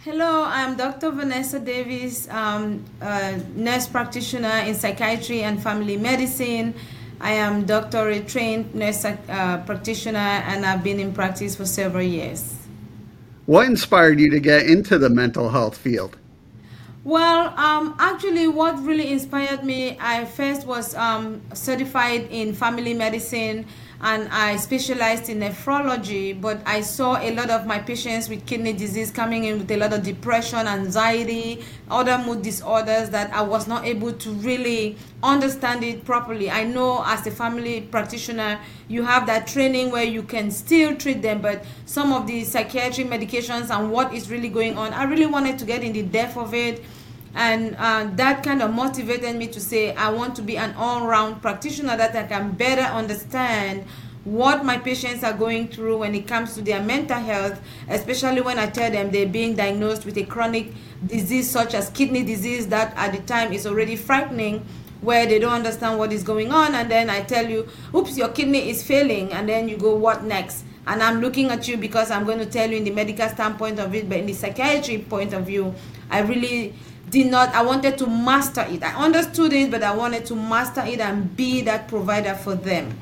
Hello, I'm Dr. Vanessa Davis, nurse practitioner in psychiatry and family medicine. I am doctorate trained nurse practitioner and I've been in practice for several years. What inspired you to get into the mental health field? Well, actually, what really inspired me, I first was certified in family medicine and I specialized in nephrology, but I saw a lot of my patients with kidney disease coming in with a lot of depression, anxiety, other mood disorders that I was not able to really understand it properly. I know as a family practitioner, you have that training where you can still treat them, but some of the psychiatric medications and what is really going on, I really wanted to get in the depth of it. And that kind of motivated me to say I want to be an all-round practitioner that I can better understand what my patients are going through when it comes to their mental health, especially when I tell them they're being diagnosed with a chronic disease such as kidney disease that at the time is already frightening, where they don't understand what is going on. And then I tell you, oops, your kidney is failing, and then you go, what next? And I'm looking at you because I'm going to tell you in the medical standpoint of it, but in the psychiatry point of view, I really did not, I wanted to master it. I understood it, but I wanted to master it and be that provider for them.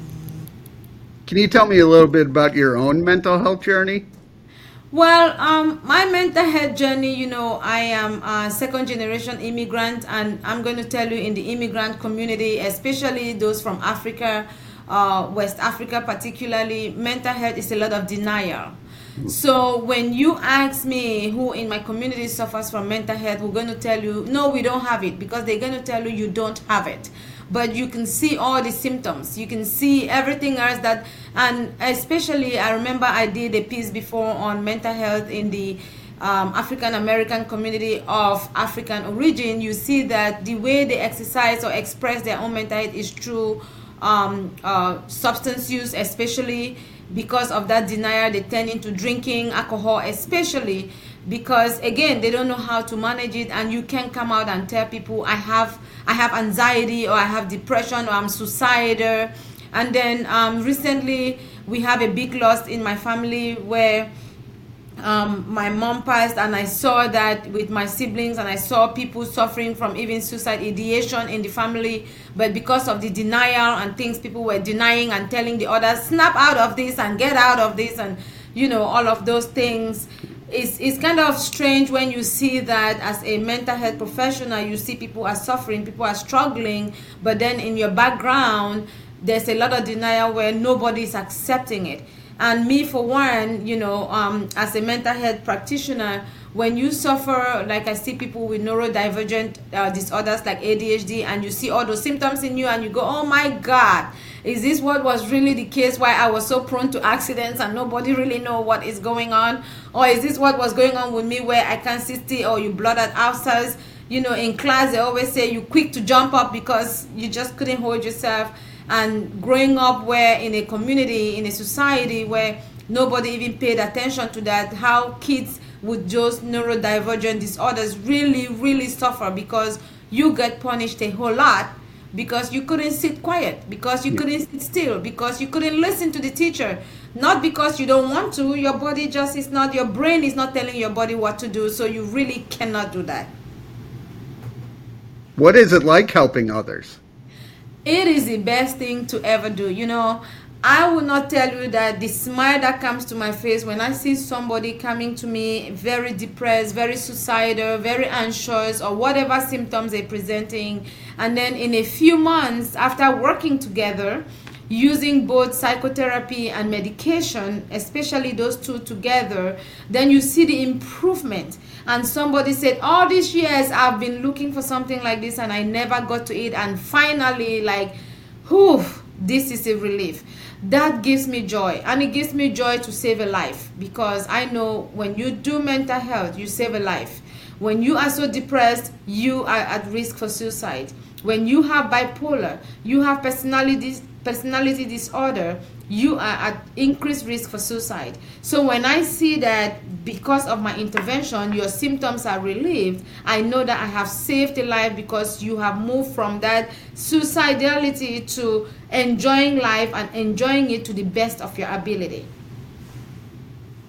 Can you tell me a little bit about your own mental health journey? Well, my mental health journey, I am a second generation immigrant, and I'm going to tell you in the immigrant community, especially those from Africa, West Africa particularly, mental health is a lot of denial. So when you ask me who in my community suffers from mental health, we're going to tell you, no, we don't have it, because they're going to tell you you don't have it. But you can see all the symptoms. You can see everything else that, and especially I remember I did a piece before on mental health in the African American community of African origin. You see that the way they exercise or express their own mental health is through substance use, especially because of that denial. They turn into drinking alcohol, especially because again they don't know how to manage it, and you can come out and tell people I have anxiety, or I have depression, or I'm suicidal. And then recently we have a big loss in my family where my mom passed, and I saw that with my siblings, and I saw people suffering from even suicide ideation in the family. But because of the denial and things people were denying and telling the others, snap out of this and get out of this, and all of those things, it's kind of strange when you see that as a mental health professional. You see people are suffering, people are struggling, but then in your background there's a lot of denial where nobody is accepting it. And me, for one, as a mental health practitioner, when you suffer, like I see people with neurodivergent disorders like ADHD, and you see all those symptoms in you, and you go, oh my God, is this what was really the case, why I was so prone to accidents and nobody really know what is going on? Or is this what was going on with me, where I can't sit still, or you blooded ulcers? In class, they always say you quick to jump up because you just couldn't hold yourself. And growing up where in a community, in a society where nobody even paid attention to that, how kids with those neurodivergent disorders really, really suffer, because you get punished a whole lot because you couldn't sit quiet, because you couldn't sit still, because you couldn't listen to the teacher. Not because you don't want to, your body just is not, your brain is not telling your body what to do, so you really cannot do that. What is it like helping others? It is the best thing to ever do. I will not tell you that the smile that comes to my face when I see somebody coming to me very depressed, very suicidal, very anxious, or whatever symptoms they're presenting, and then in a few months after working together, using both psychotherapy and medication, especially those two together, then you see the improvement. And somebody said, all these years I've been looking for something like this and I never got to it, and finally, like, whew, this is a relief. That gives me joy, and it gives me joy to save a life, because I know when you do mental health, you save a life. When you are so depressed, you are at risk for suicide. When you have bipolar, you have personality disorder, you are at increased risk for suicide. So when I see that because of my intervention your symptoms are relieved, I know that I have saved a life, because you have moved from that suicidality to enjoying life and enjoying it to the best of your ability.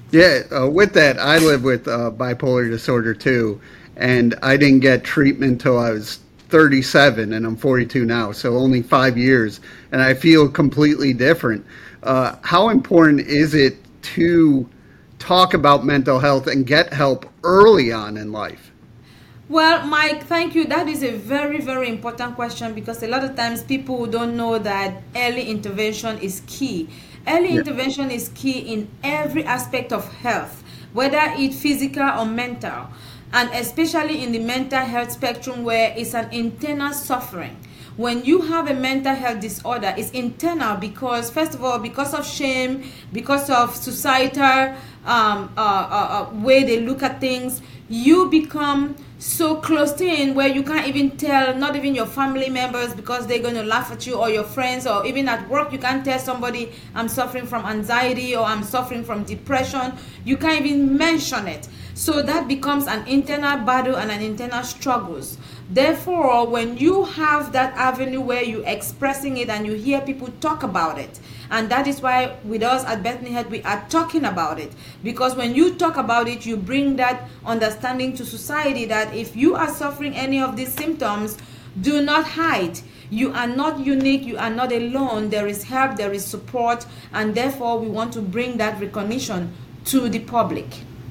Yeah, with that, I live with bipolar disorder too, and I didn't get treatment till I was 37, and I'm 42 now, so only 5 years, and I feel completely different. How important is it to talk about mental health and get help early on in life? Well, Mike, thank you. That is a very, very important question because a lot of times people don't know that early intervention is key. Early Yeah. intervention is key in every aspect of health, whether it's physical or mental, and especially in the mental health spectrum where it's an internal suffering. When you have a mental health disorder, it's internal because, first of all, because of shame, because of societal way they look at things, you become so closed in where you can't even tell, not even your family members, because they're going to laugh at you, or your friends, or even at work you can't tell somebody, I'm suffering from anxiety or I'm suffering from depression. You can't even mention it. So that becomes an internal battle and an internal struggles. Therefore, when you have that avenue where you're expressing it and you hear people talk about it, and that is why with us at Bethany Head we are talking about it, because when you talk about it, you bring that understanding to society that if you are suffering any of these symptoms, do not hide. You are not unique, you are not alone. There is help, there is support, and therefore we want to bring that recognition to the public.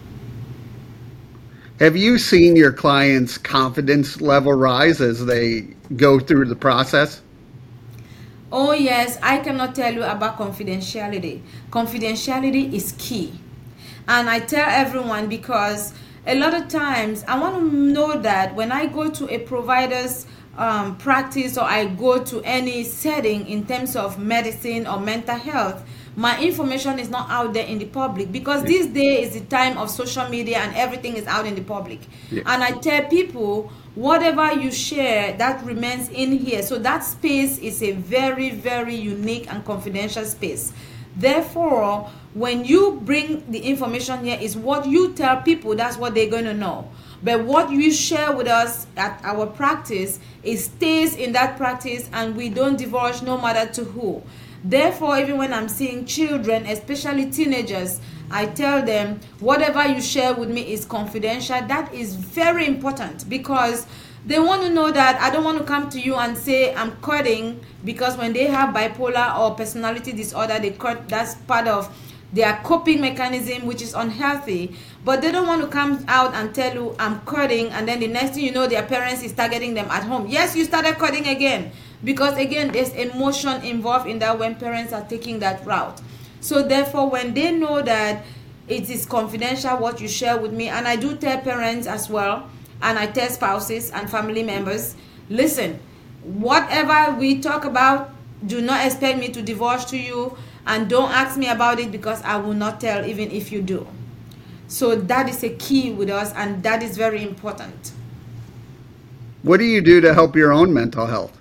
Have you seen your clients' confidence level rise as they go through the process? Oh, yes, I cannot tell you about confidentiality. Confidentiality is key. And I tell everyone because a lot of times I want to know that when I go to a provider's practice, or I go to any setting in terms of medicine or mental health, my information is not out there in the public, because Yeah. this day is the time of social media and everything is out in the public. Yeah. And I tell people, whatever you share, that remains in here. So that space is a very, very unique and confidential space. Therefore, when you bring the information here, is what you tell people, that's what they're going to know. But what you share with us at our practice, it stays in that practice, and we don't divulge no matter to who. Therefore, even when I'm seeing children, especially teenagers, I tell them whatever you share with me is confidential. That is very important because they want to know that I don't want to come to you and say I'm cutting, because when they have bipolar or personality disorder, they cut. That's part of their coping mechanism, which is unhealthy. But they don't want to come out and tell you I'm cutting, and then the next thing you know, their parents is targeting them at home. Yes, you started cutting again, because again there's emotion involved in that when parents are taking that route. So therefore, when they know that it is confidential what you share with me, and I do tell parents as well, and I tell spouses and family members, listen, whatever we talk about, do not expect me to divulge to you, and don't ask me about it, because I will not tell even if you do. So that is a key with us, and that is very important. What do you do to help your own mental health?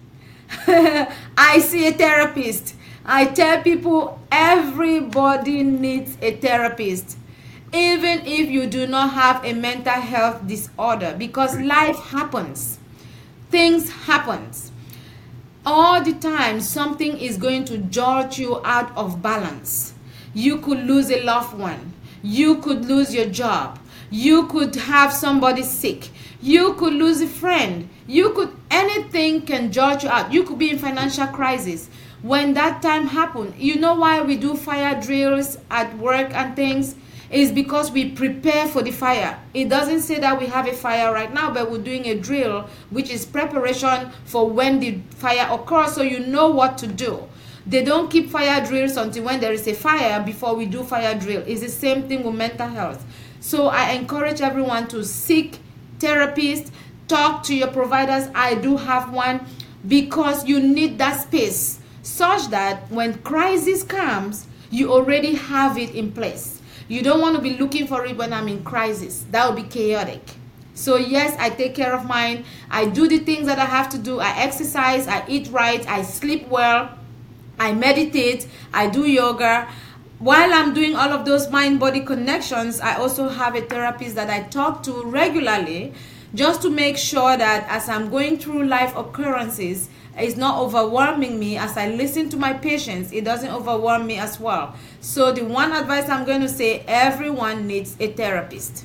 I see a therapist. I tell people everybody needs a therapist, even if you do not have a mental health disorder, because life happens. Things happens. All the time something is going to jolt you out of balance. You could lose a loved one. You could lose your job. You could have somebody sick. You could lose a friend. You could, anything can jolt you out. You could be in financial crisis. When that time happens, you know why we do fire drills at work and things? Is because we prepare for the fire. It doesn't say that we have a fire right now, but we're doing a drill, which is preparation for when the fire occurs, so you know what to do. They don't keep fire drills until when there is a fire before we do fire drill. It's the same thing with mental health. So I encourage everyone to seek therapists, talk to your providers. I do have one, because you need that space such that when crisis comes, you already have it in place. You don't want to be looking for it when I'm in crisis. That would be chaotic. So yes, I take care of mine. I do the things that I have to do. I exercise, I eat right, I sleep well, I meditate, I do yoga. While I'm doing all of those mind-body connections, I also have a therapist that I talk to regularly, just to make sure that as I'm going through life occurrences, It's not overwhelming me. As I listen to my patients, it doesn't overwhelm me as well. So the one advice I'm going to say, everyone needs a therapist.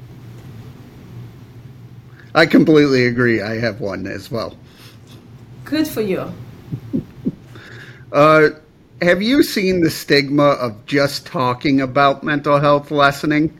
I completely agree. I have one as well. Good for you. Have you seen the stigma of just talking about mental health lessening?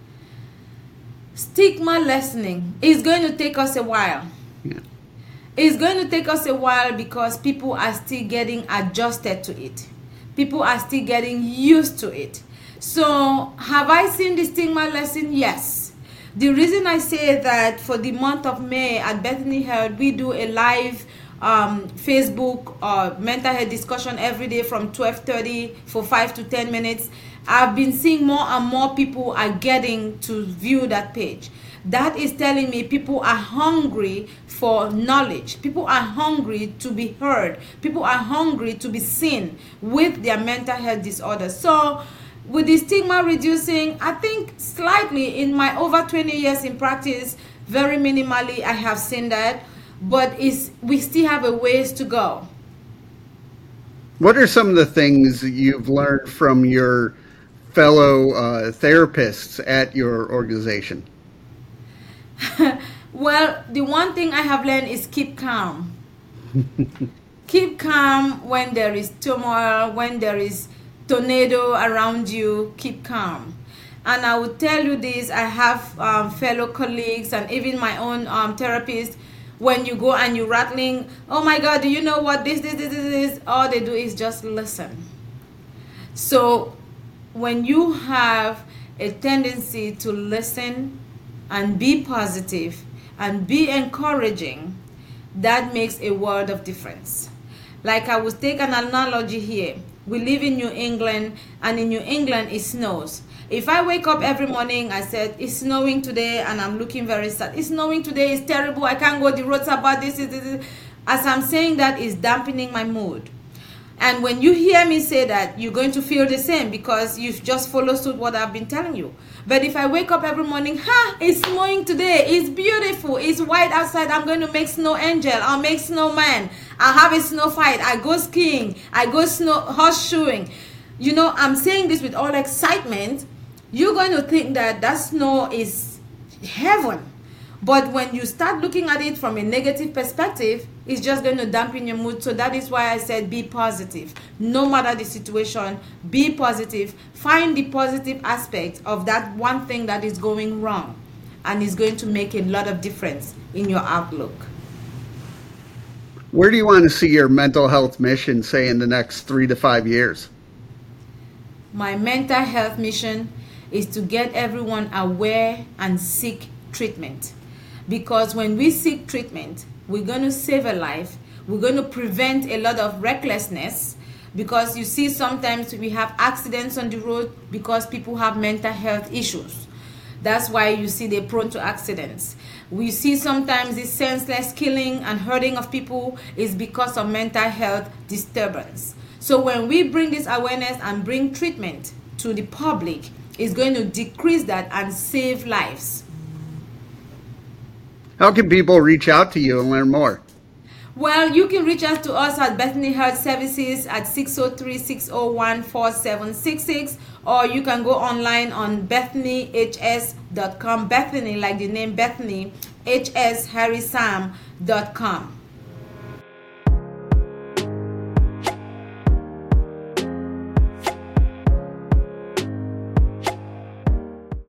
Stigma lessening is going to take us a while. Yeah. It's going to take us a while because people are still getting adjusted to it. People are still getting used to it. So, have I seen the stigma lessen? Yes. The reason I say that, for the month of May at Bethany Health, we do a live Facebook mental health discussion every day from 12:30 for 5 to 10 minutes. I've been seeing more and more people are getting to view that page. That is telling me people are hungry for knowledge. People are hungry to be heard. People are hungry to be seen with their mental health disorders. So with the stigma reducing, I think slightly in my over 20 years in practice, very minimally I have seen that, but we still have a ways to go. What are some of the things you've learned from your fellow therapists at your organization? Well, the one thing I have learned is keep calm. Keep calm when there is turmoil, when there is tornado around you. Keep calm. And I will tell you this, I have fellow colleagues and even my own therapist. When you go and you're rattling, oh my God, do you know what this, all they do is just listen. So when you have a tendency to listen and be positive and be encouraging, that makes a world of difference. Like, I will take an analogy here. We live in New England, and in New England it snows. If I wake up every morning, I said, it's snowing today, and I'm looking very sad. It's snowing today, it's terrible, I can't go, the roads are bad, this. As I'm saying that, is dampening my mood. And when you hear me say that, you're going to feel the same because you've just followed suit what I've been telling you. But if I wake up every morning, it's snowing today, it's beautiful, it's white outside, I'm going to make snow angel, I'll make snowman, I'll have a snow fight, I go skiing, I go horseshoeing. You know, I'm saying this with all excitement. You're going to think that snow is heaven. But when you start looking at it from a negative perspective, it's just going to dampen your mood. So that is why I said be positive. No matter the situation, be positive. Find the positive aspect of that one thing that is going wrong. And it's going to make a lot of difference in your outlook. Where do you want to see your mental health mission, say, in the next 3 to 5 years? My mental health mission is to get everyone aware and seek treatment. Because when we seek treatment, we're going to save a life. We're going to prevent a lot of recklessness. Because you see, sometimes we have accidents on the road because people have mental health issues. That's why you see they're prone to accidents. We see sometimes this senseless killing and hurting of people is because of mental health disturbance. So when we bring this awareness and bring treatment to the public, it's going to decrease that and save lives. How can people reach out to you and learn more? Well, you can reach out to us at Bethany Health Services at 603-601-4766, or you can go online on BethanyHS.com. Bethany, like the name Bethany, HSHarrySam.com.